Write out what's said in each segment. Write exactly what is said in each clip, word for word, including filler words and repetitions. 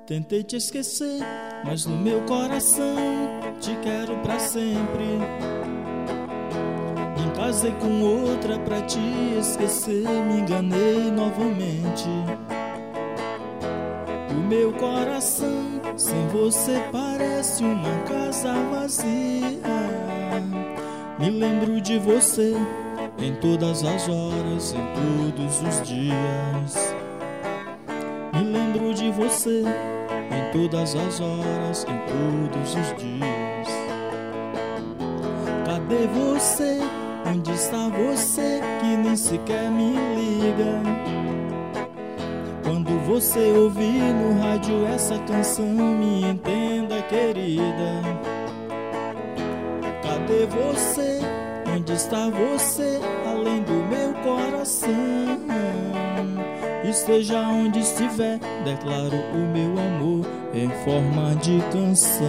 Tentei te esquecer, mas no meu coração te quero pra sempre. Me casei com outra pra te esquecer, me enganei novamente. O meu coração sem você parece uma casa vazia. Me lembro de você em todas as horas, em todos os dias. Me lembro de você em todas as horas, em todos os dias. Cadê você? Onde está você que nem sequer me liga? Quando você ouvir no rádio essa canção, me entenda, querida. Cadê você? Onde está você? Além do meu coração. Esteja onde estiver, declaro o meu amor em forma de canção.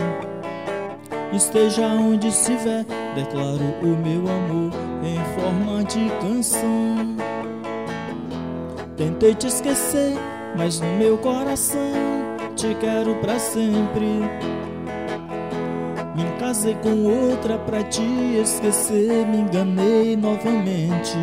Esteja onde estiver, declaro o meu amor em forma de canção. Tentei te esquecer, mas no meu coração te quero pra sempre. Me casei com outra pra te esquecer, me enganei novamente.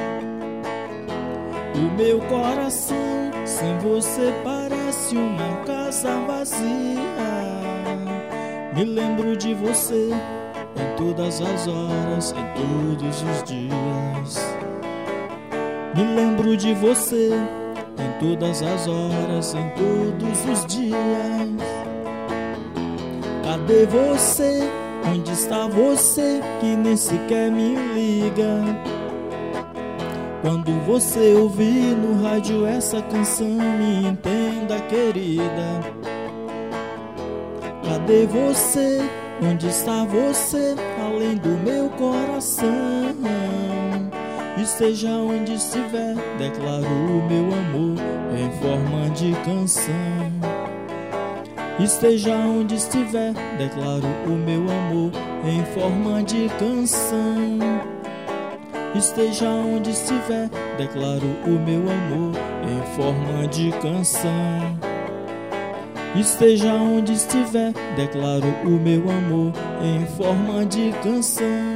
O meu coração sem você parece uma casa vazia. Me lembro de você em todas as horas, em todos os dias. Me lembro de você em todas as horas, em todos os dias. Cadê você? Onde está você que nem sequer me liga? Quando você ouvir no rádio essa canção, me entenda, querida. Cadê você? Onde está você? Além do meu coração. Esteja onde estiver, declaro o meu amor em forma de canção. Esteja onde estiver, declaro o meu amor em forma de canção. Esteja onde estiver, declaro o meu amor em forma de canção. Esteja onde estiver, declaro o meu amor em forma de canção.